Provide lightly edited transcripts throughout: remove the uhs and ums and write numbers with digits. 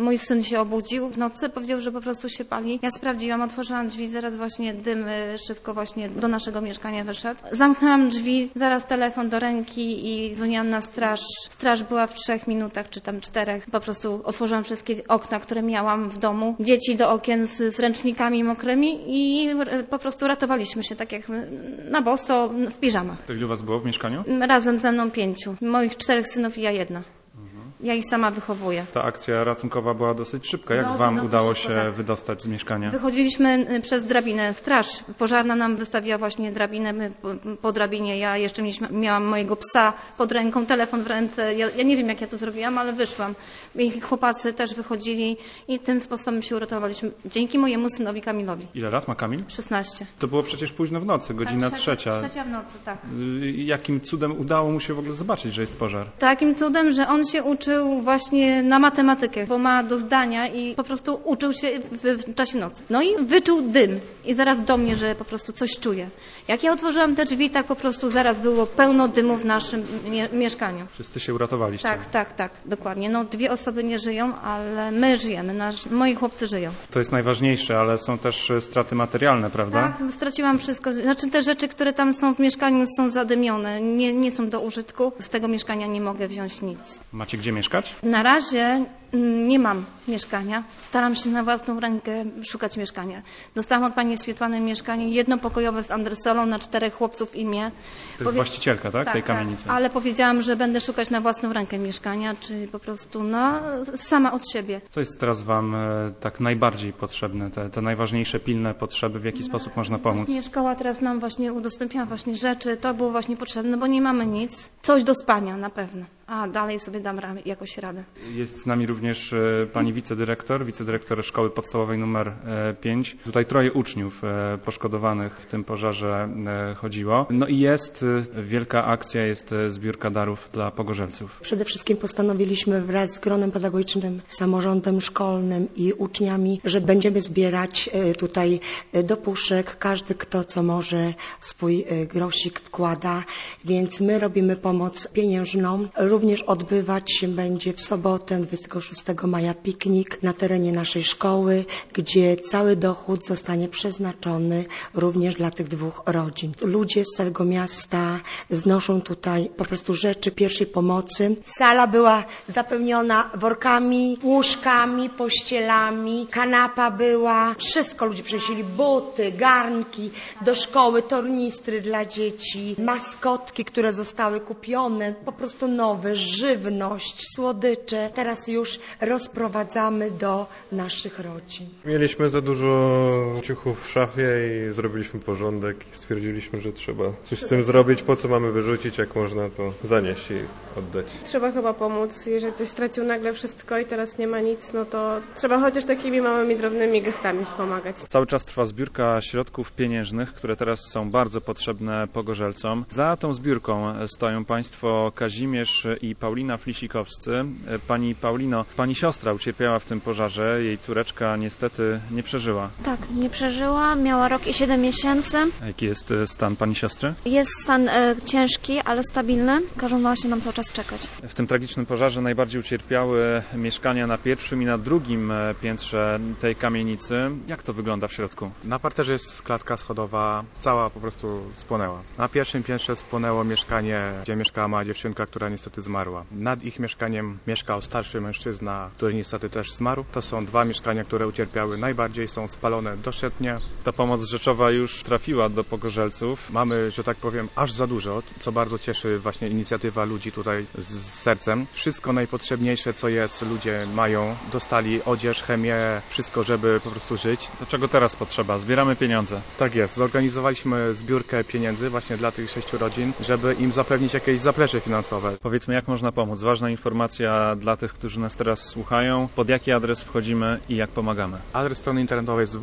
mój syn się obudził w nocy, powiedział, że po prostu się pali. Ja sprawdziłam, otworzyłam drzwi, zaraz właśnie dym szybko właśnie do naszego mieszkania wyszedł. Zamknęłam drzwi, zaraz telefon do ręki i dzwoniłam na straż. Straż była w 3 minutach, czy tam 4. Po prostu otworzyłam wszystkie okna, które miałam w domu. Dzieci do okien z ręcznikami mokrymi i po prostu ratowaliśmy się tak jak na boso w piżamach. To ilu was było w mieszkaniu? Razem ze mną 5. Moich 4 synów i ja 1. Ja ich sama wychowuję. Ta akcja ratunkowa była dosyć szybka. Jak wam udało się wydostać z mieszkania? Wychodziliśmy przez drabinę. Straż pożarna nam wystawiła właśnie drabinę. My po drabinie, ja jeszcze miałam mojego psa pod ręką, telefon w ręce. Ja nie wiem, jak ja to zrobiłam, ale wyszłam. I chłopacy też wychodzili i tym sposobem się uratowaliśmy. Dzięki mojemu synowi Kamilowi. Ile lat ma Kamil? 16. To było przecież późno w nocy, godzina 3. 3 w nocy, tak. Jakim cudem udało mu się w ogóle zobaczyć, że jest pożar? Takim cudem, że on się uczył właśnie na matematykę, bo ma do zdania i po prostu uczył się w czasie nocy. No i wyczuł dym i zaraz do mnie, że po prostu coś czuje. Jak ja otworzyłam te drzwi, tak po prostu zaraz było pełno dymu w naszym mieszkaniu. Wszyscy się uratowaliście? Tak, dokładnie. No 2 osoby nie żyją, ale my żyjemy, moi chłopcy żyją. To jest najważniejsze, ale są też straty materialne, prawda? Tak, straciłam wszystko. Znaczy te rzeczy, które tam są w mieszkaniu, są zadymione, nie są do użytku. Z tego mieszkania nie mogę wziąć nic. Macie gdzie mieszkać? Na razie nie mam mieszkania. Staram się na własną rękę szukać mieszkania. Dostałam od pani Swietłany mieszkanie jednopokojowe z andresolą na 4 chłopców i mnie. To jest właścicielka, tak? Tej kamienicy. Tak, ale powiedziałam, że będę szukać na własną rękę mieszkania, czy po prostu sama od siebie. Co jest teraz wam tak najbardziej potrzebne? Te najważniejsze, pilne potrzeby, w jaki sposób można pomóc? Właśnie szkoła teraz nam właśnie udostępniała właśnie rzeczy, to było właśnie potrzebne, bo nie mamy nic. Coś do spania na pewno. A dalej sobie dam jakoś radę. Jest z nami również pani wicedyrektor szkoły podstawowej numer 5. Tutaj 3 uczniów poszkodowanych w tym pożarze chodziło. No i jest wielka akcja, jest zbiórka darów dla pogorzelców. Przede wszystkim postanowiliśmy wraz z gronem pedagogicznym, samorządem szkolnym i uczniami, że będziemy zbierać tutaj do puszek. Każdy, kto co może, swój grosik wkłada, więc my robimy pomoc pieniężną. Również odbywać się będzie w sobotę 26 maja piknik na terenie naszej szkoły, gdzie cały dochód zostanie przeznaczony również dla tych 2 rodzin. Ludzie z całego miasta znoszą tutaj po prostu rzeczy pierwszej pomocy. Sala była zapełniona workami, łóżkami, pościelami, kanapa była. Wszystko ludzie przynieśli, buty, garnki do szkoły, tornistry dla dzieci, maskotki, które zostały kupione, po prostu nowe, żywność, słodycze. Teraz już rozprowadzamy do naszych rodzin. Mieliśmy za dużo ciuchów w szafie i zrobiliśmy porządek i stwierdziliśmy, że trzeba coś z tym zrobić. Po co mamy wyrzucić, jak można to zanieść i oddać. Trzeba chyba pomóc. Jeżeli ktoś stracił nagle wszystko i teraz nie ma nic, no to trzeba chociaż takimi małymi, drobnymi gestami wspomagać. Cały czas trwa zbiórka środków pieniężnych, które teraz są bardzo potrzebne pogorzelcom. Za tą zbiórką stoją państwo Kazimierz i Paulina Flisikowscy. Pani Paulino, pani siostra ucierpiała w tym pożarze, jej córeczka niestety nie przeżyła. Tak, nie przeżyła, miała rok i 7 miesięcy. A jaki jest stan pani siostry? Jest stan ciężki, ale stabilny. Każą się nam cały czas czekać. W tym tragicznym pożarze najbardziej ucierpiały mieszkania na 1. i na 2. piętrze tej kamienicy. Jak to wygląda w środku? Na parterze jest klatka schodowa, cała po prostu spłonęła. Na 1. piętrze spłonęło mieszkanie, gdzie mieszkała mała dziewczynka, która niestety zmarła. Nad ich mieszkaniem mieszkał starszy mężczyzna, który niestety też zmarł. To są 2 mieszkania, które ucierpiały najbardziej, są spalone doszczętnie. Ta pomoc rzeczowa już trafiła do pogorzelców. Mamy, że tak powiem, aż za dużo, co bardzo cieszy właśnie inicjatywa ludzi tutaj z sercem. Wszystko najpotrzebniejsze, co jest, ludzie mają. Dostali odzież, chemię, wszystko, żeby po prostu żyć. Do czego teraz potrzeba? Zbieramy pieniądze. Tak jest. Zorganizowaliśmy zbiórkę pieniędzy właśnie dla tych 6 rodzin, żeby im zapewnić jakieś zaplecze finansowe. Powiedzmy, jak można pomóc? Ważna informacja dla tych, którzy nas teraz słuchają. Pod jaki adres wchodzimy i jak pomagamy? Adres strony internetowej jest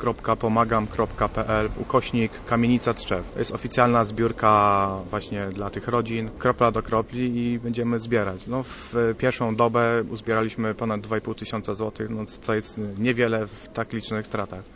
www.pomagam.pl/Kamienica Tczew. To jest oficjalna zbiórka właśnie dla tych rodzin, kropla do kropli i będziemy zbierać. No, w pierwszą dobę uzbieraliśmy ponad 2,5 tysiąca złotych, no, co jest niewiele w tak licznych stratach.